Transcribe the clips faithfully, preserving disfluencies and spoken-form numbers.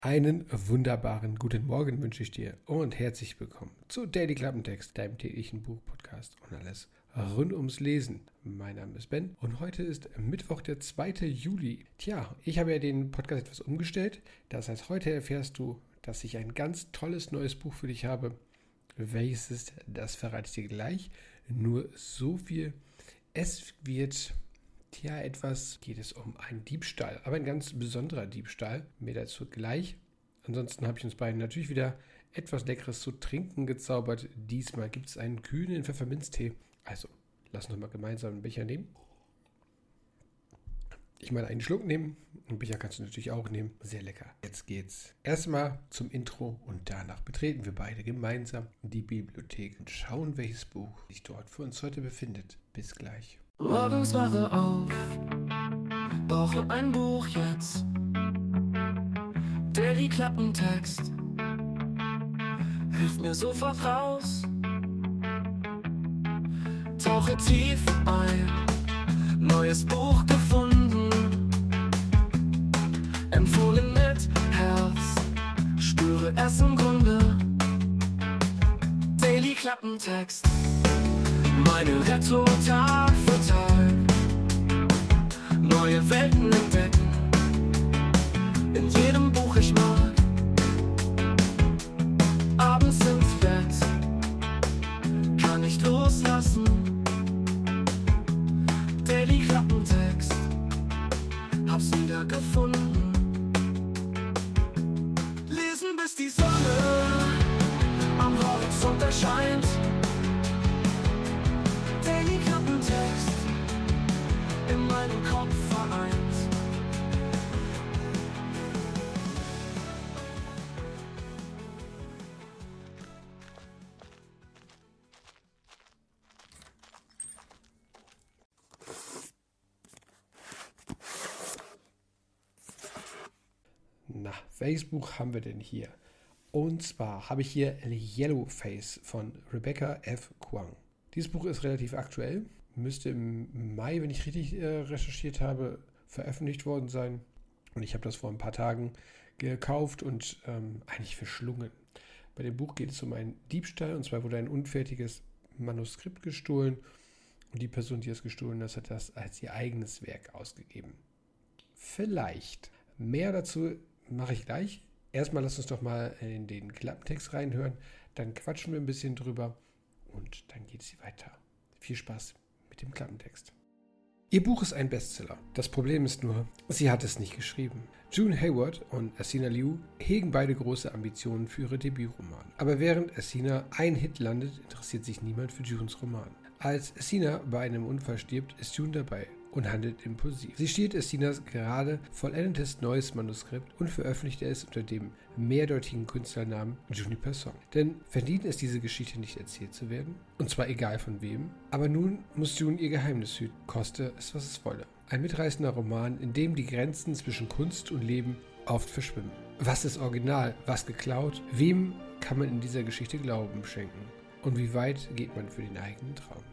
Einen wunderbaren guten Morgen wünsche ich dir und herzlich willkommen zu Daily Klappentext, deinem täglichen Buchpodcast und alles rund ums Lesen. Mein Name ist Ben und heute ist Mittwoch, der zweite Juli. Tja, ich habe ja den Podcast etwas umgestellt. Das heißt, heute erfährst du, dass ich ein ganz tolles neues Buch für dich habe. Welches ist, das verrate ich dir gleich. Nur so viel. Es wird... Tja, etwas geht es um einen Diebstahl, aber ein ganz besonderer Diebstahl. Mehr dazu gleich. Ansonsten habe ich uns beiden natürlich wieder etwas Leckeres zu trinken gezaubert. Diesmal gibt es einen kühlen Pfefferminztee. Also, lass uns mal gemeinsam einen Becher nehmen. Ich mal einen Schluck nehmen. Einen Becher kannst du natürlich auch nehmen. Sehr lecker. Jetzt geht's erstmal zum Intro und danach betreten wir beide gemeinsam die Bibliothek und schauen, welches Buch sich dort für uns heute befindet. Bis gleich. Morgens wache auf, brauche ein Buch jetzt. Daily Klappentext hilft mir sofort raus. Tauche tief ein, neues Buch gefunden. Empfohlen mit Herz, spüre es im Grunde. Daily Klappentext, meine Rettung Tag für Tag. Neue Welten entdecken, in jedem Buch ich mag. Abends ins Bett, kann nicht loslassen. Daily Klappentext, hab's wieder gefunden. Lesen bis die Sonne am Horizont erscheint. Daily Klappentext, in meinem Kopf vereint. Na, welches Buch haben wir denn hier? Und zwar habe ich hier Yellowface von Rebecca F. Kuang. Dieses Buch ist relativ aktuell, müsste im Mai, wenn ich richtig äh, recherchiert habe, veröffentlicht worden sein. Und ich habe das vor ein paar Tagen gekauft und ähm, eigentlich verschlungen. Bei dem Buch geht es um einen Diebstahl, und zwar wurde ein unfertiges Manuskript gestohlen und die Person, die es gestohlen hat, hat das als ihr eigenes Werk ausgegeben. Vielleicht. Mehr dazu mache ich gleich. Erstmal lass uns doch mal in den Klappentext reinhören, dann quatschen wir ein bisschen drüber. Und dann geht es weiter. Viel Spaß mit dem Klappentext. Ihr Buch ist ein Bestseller. Das Problem ist nur, sie hat es nicht geschrieben. June Hayward und Essina Liu hegen beide große Ambitionen für ihre Debütroman. Aber während Essina ein Hit landet, interessiert sich niemand für Junes Roman. Als Essina bei einem Unfall stirbt, ist June dabei und handelt impulsiv. Sie stiehlt Essinas gerade vollendetes neues Manuskript und veröffentlicht es unter dem mehrdeutigen Künstlernamen Juniper Song. Denn verdient es, diese Geschichte nicht erzählt zu werden? Und zwar egal von wem. Aber nun muss June ihr Geheimnis hüten, koste es, was es wolle. Ein mitreißender Roman, in dem die Grenzen zwischen Kunst und Leben oft verschwimmen. Was ist original? Was geklaut? Wem kann man in dieser Geschichte Glauben schenken? Und wie weit geht man für den eigenen Traum?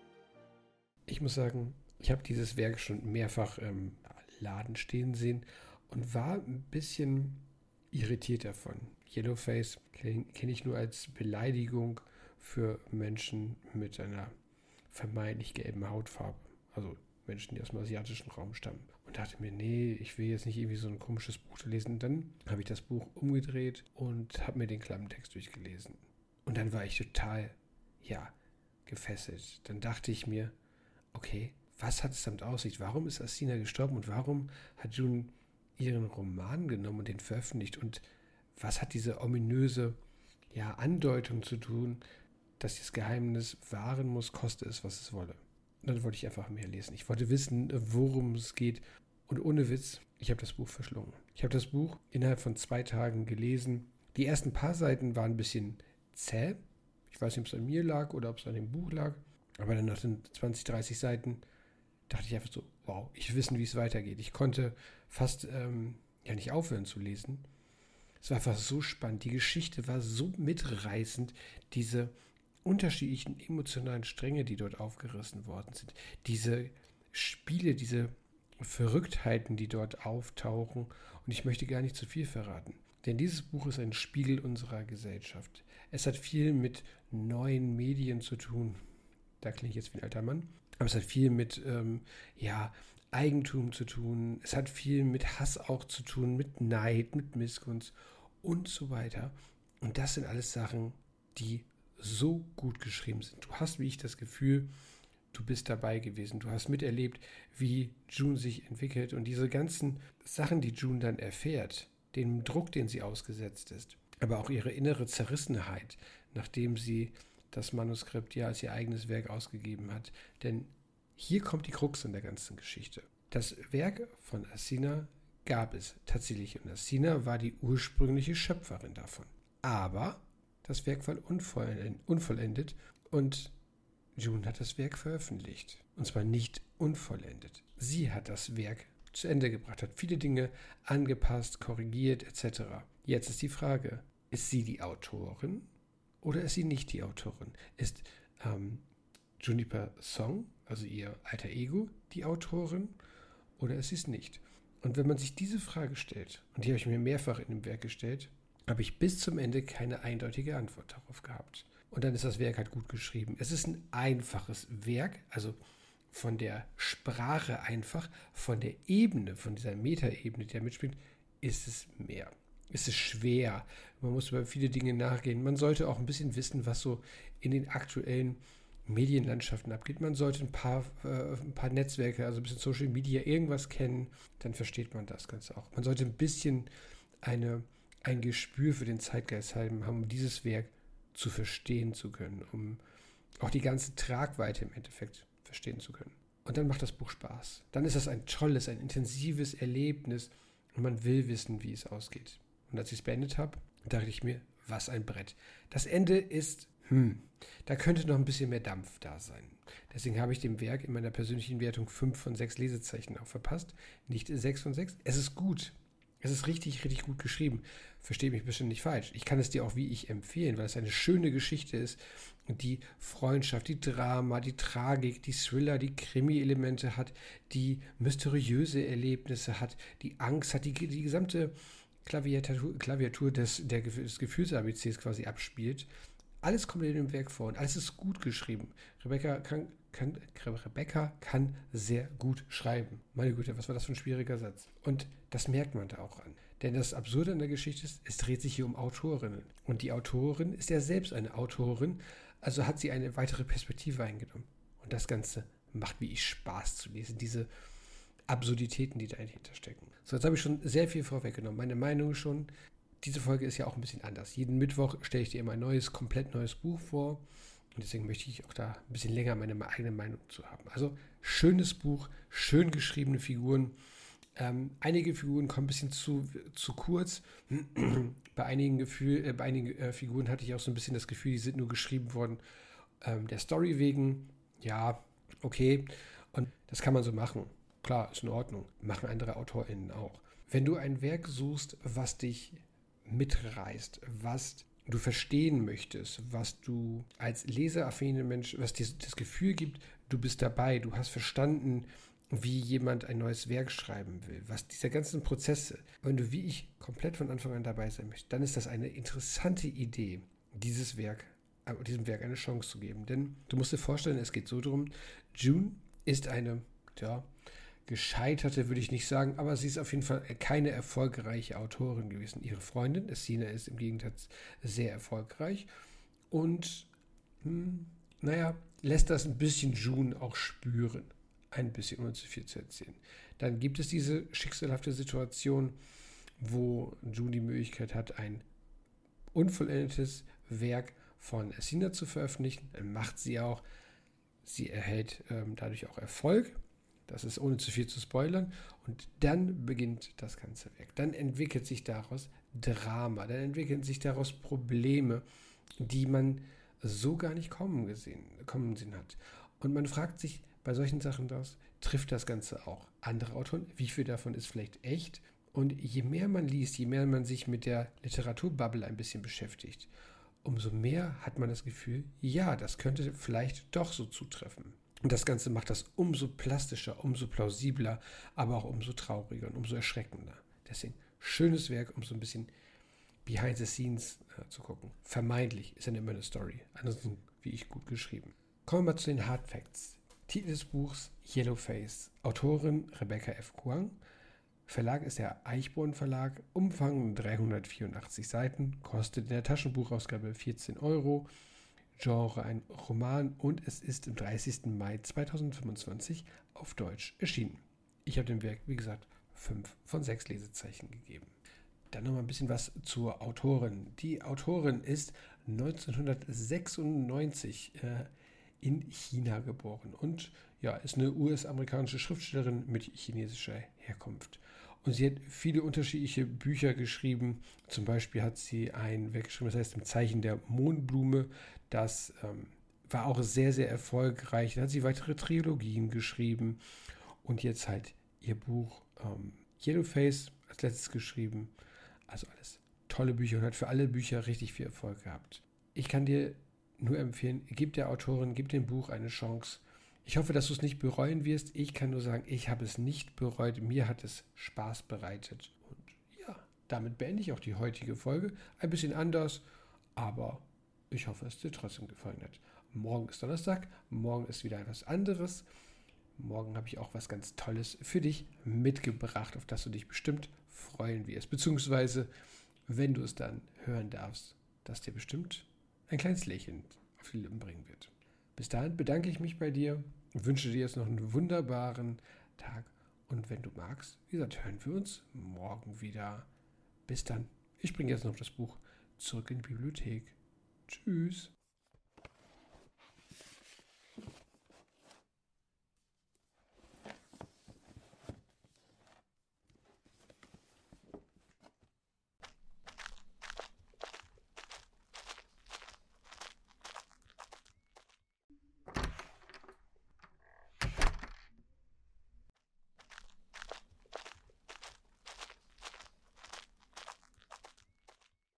Ich muss sagen, ich habe dieses Werk schon mehrfach im Laden stehen sehen und war ein bisschen irritiert davon. Yellowface kenne ich nur als Beleidigung für Menschen mit einer vermeintlich gelben Hautfarbe. Also Menschen, die aus dem asiatischen Raum stammen. Und dachte mir, nee, ich will jetzt nicht irgendwie so ein komisches Buch lesen. Und dann habe ich das Buch umgedreht und habe mir den Klappentext durchgelesen. Und dann war ich total, ja, gefesselt. Dann dachte ich mir, okay, was hat es damit auf sich? Warum ist Essina gestorben und warum hat June ihren Roman genommen und den veröffentlicht? Und was hat diese ominöse ja, Andeutung zu tun, dass das Geheimnis wahren muss, koste es, was es wolle? Und dann wollte ich einfach mehr lesen. Ich wollte wissen, worum es geht. Und ohne Witz, ich habe das Buch verschlungen. Ich habe das Buch innerhalb von zwei Tagen gelesen. Die ersten paar Seiten waren ein bisschen zäh. Ich weiß nicht, ob es an mir lag oder ob es an dem Buch lag. Aber dann nach den zwanzig, dreißig Seiten dachte ich einfach so, wow, ich will wissen, wie es weitergeht. Ich konnte fast ähm, ja nicht aufhören zu lesen. Es war einfach so spannend. Die Geschichte war so mitreißend. Diese unterschiedlichen emotionalen Stränge, die dort aufgerissen worden sind. Diese Spiele, diese Verrücktheiten, die dort auftauchen. Und ich möchte gar nicht zu viel verraten. Denn dieses Buch ist ein Spiegel unserer Gesellschaft. Es hat viel mit neuen Medien zu tun. Da klinge ich jetzt wie ein alter Mann. Aber es hat viel mit ähm, ja, Eigentum zu tun. Es hat viel mit Hass auch zu tun, mit Neid, mit Missgunst und so weiter. Und das sind alles Sachen, die so gut geschrieben sind. Du hast, wie ich, das Gefühl, du bist dabei gewesen. Du hast miterlebt, wie June sich entwickelt. Und diese ganzen Sachen, die June dann erfährt, den Druck, den sie ausgesetzt ist, aber auch ihre innere Zerrissenheit, nachdem sie das Manuskript ja als ihr eigenes Werk ausgegeben hat. Denn hier kommt die Krux in der ganzen Geschichte. Das Werk von Acina gab es tatsächlich und Acina war die ursprüngliche Schöpferin davon. Aber das Werk war unvollendet und June hat das Werk veröffentlicht. Und zwar nicht unvollendet. Sie hat das Werk zu Ende gebracht, hat viele Dinge angepasst, korrigiert et cetera. Jetzt ist die Frage, ist sie die Autorin oder ist sie nicht die Autorin? Ist ähm, Juniper Song, also ihr alter Ego, die Autorin oder ist sie es nicht? Und wenn man sich diese Frage stellt, und die habe ich mir mehrfach in dem Werk gestellt, habe ich bis zum Ende keine eindeutige Antwort darauf gehabt. Und dann ist das Werk halt gut geschrieben. Es ist ein einfaches Werk, also von der Sprache einfach, von der Ebene, von dieser Metaebene, die da mitspielt, ist es mehr. Es ist schwer. Man muss über viele Dinge nachgehen. Man sollte auch ein bisschen wissen, was so in den aktuellen Medienlandschaften abgeht. Man sollte ein paar, äh, ein paar Netzwerke, also ein bisschen Social Media, irgendwas kennen, dann versteht man das Ganze auch. Man sollte ein bisschen eine, ein Gespür für den Zeitgeist haben, um dieses Werk zu verstehen zu können, um auch die ganze Tragweite im Endeffekt verstehen zu können. Und dann macht das Buch Spaß. Dann ist das ein tolles, ein intensives Erlebnis und man will wissen, wie es ausgeht. Und als ich es beendet habe, dachte ich mir, was ein Brett. Das Ende ist, hm, da könnte noch ein bisschen mehr Dampf da sein. Deswegen habe ich dem Werk in meiner persönlichen Wertung fünf von sechs Lesezeichen auch verpasst, nicht sechs von sechs. Es ist gut. Es ist richtig, richtig gut geschrieben. Verstehe mich bestimmt nicht falsch. Ich kann es dir auch wie ich empfehlen, weil es eine schöne Geschichte ist. Die Freundschaft, die Drama, die Tragik, die Thriller, die Krimi-Elemente hat, die mysteriöse Erlebnisse hat, die Angst hat, die, die gesamte Klaviatur, Klaviatur des, der, des Gefühls-A B Cs quasi abspielt. Alles kommt in dem Werk vor und alles ist gut geschrieben. Rebecca kann, kann, Rebecca kann sehr gut schreiben. Meine Güte, was war das für ein schwieriger Satz? Und das merkt man da auch an. Denn das Absurde an der Geschichte ist, es dreht sich hier um Autorinnen. Und die Autorin ist ja selbst eine Autorin, also hat sie eine weitere Perspektive eingenommen. Und das Ganze macht wie ich Spaß zu lesen, diese Absurditäten, die dahinter stecken. So, jetzt habe ich schon sehr viel vorweggenommen. Meine Meinung schon. Diese Folge ist ja auch ein bisschen anders. Jeden Mittwoch stelle ich dir immer ein neues, komplett neues Buch vor. Und deswegen möchte ich auch da ein bisschen länger meine eigene Meinung zu haben. Also, schönes Buch, schön geschriebene Figuren. Ähm, einige Figuren kommen ein bisschen zu, zu kurz. bei einigen, Gefühl, äh, bei einigen äh, Figuren hatte ich auch so ein bisschen das Gefühl, die sind nur geschrieben worden ähm, der Story wegen. Ja, okay. Und das kann man so machen. Klar, ist in Ordnung. Machen andere AutorInnen auch. Wenn du ein Werk suchst, was dich mitreißt, was du verstehen möchtest, was du als leseraffiner Mensch, was dir das Gefühl gibt, du bist dabei, du hast verstanden, wie jemand ein neues Werk schreiben will, was diese ganzen Prozesse, wenn du wie ich komplett von Anfang an dabei sein möchtest, dann ist das eine interessante Idee, dieses Werk, diesem Werk eine Chance zu geben. Denn du musst dir vorstellen, es geht so darum, June ist eine, ja, gescheiterte, würde ich nicht sagen, aber sie ist auf jeden Fall keine erfolgreiche Autorin gewesen. Ihre Freundin, Acina, ist im Gegenteil sehr erfolgreich und, hm, naja, lässt das ein bisschen June auch spüren. Ein bisschen, ohne zu viel zu erzählen. Dann gibt es diese schicksalhafte Situation, wo June die Möglichkeit hat, ein unvollendetes Werk von Acina zu veröffentlichen. Dann macht sie auch. Sie erhält ähm, dadurch auch Erfolg. Das ist ohne zu viel zu spoilern. Und dann beginnt das ganze Werk. Dann entwickelt sich daraus Drama. Dann entwickeln sich daraus Probleme, die man so gar nicht kommen gesehen, kommen sehen hat. Und man fragt sich bei solchen Sachen das, trifft das Ganze auch andere Autoren? Wie viel davon ist vielleicht echt? Und je mehr man liest, je mehr man sich mit der Literaturbubble ein bisschen beschäftigt, umso mehr hat man das Gefühl, ja, das könnte vielleicht doch so zutreffen. Und das Ganze macht das umso plastischer, umso plausibler, aber auch umso trauriger und umso erschreckender. Deswegen schönes Werk, um so ein bisschen Behind the Scenes äh, zu gucken. Vermeintlich ist ja immer eine Story. Ansonsten, wie ich, gut geschrieben. Kommen wir mal zu den Hard Facts. Titel des Buchs Yellowface. Autorin Rebecca F. Kuang. Verlag ist der Eichborn Verlag. Umfang dreihundertvierundachtzig Seiten. Kostet in der Taschenbuchausgabe vierzehn Euro. Genre ein Roman und es ist am dreißigsten Mai zweitausendfünfundzwanzig auf Deutsch erschienen. Ich habe dem Werk, wie gesagt, fünf von sechs Lesezeichen gegeben. Dann noch mal ein bisschen was zur Autorin. Die Autorin ist neunzehnhundertsechsundneunzig äh, in China geboren und ja, ist eine U S-amerikanische Schriftstellerin mit chinesischer Herkunft. Und sie hat viele unterschiedliche Bücher geschrieben. Zum Beispiel hat sie ein Werk geschrieben, das heißt Im Zeichen der Mohnblume. Das ähm, war auch sehr, sehr erfolgreich. Dann hat sie weitere Trilogien geschrieben und jetzt halt ihr Buch ähm, Yellowface als letztes geschrieben. Also alles tolle Bücher und hat für alle Bücher richtig viel Erfolg gehabt. Ich kann dir nur empfehlen, gib der Autorin, gib dem Buch eine Chance. Ich hoffe, dass du es nicht bereuen wirst. Ich kann nur sagen, ich habe es nicht bereut. Mir hat es Spaß bereitet. Und ja, damit beende ich auch die heutige Folge. Ein bisschen anders, aber ich hoffe, es dir trotzdem gefallen hat. Morgen ist Donnerstag, morgen ist wieder etwas anderes. Morgen habe ich auch was ganz Tolles für dich mitgebracht, auf das du dich bestimmt freuen wirst. Beziehungsweise, wenn du es dann hören darfst, dass dir bestimmt ein kleines Lächeln auf die Lippen bringen wird. Bis dahin bedanke ich mich bei dir und wünsche dir jetzt noch einen wunderbaren Tag. Und wenn du magst, wie gesagt, hören wir uns morgen wieder. Bis dann. Ich bringe jetzt noch das Buch zurück in die Bibliothek. Tschüss.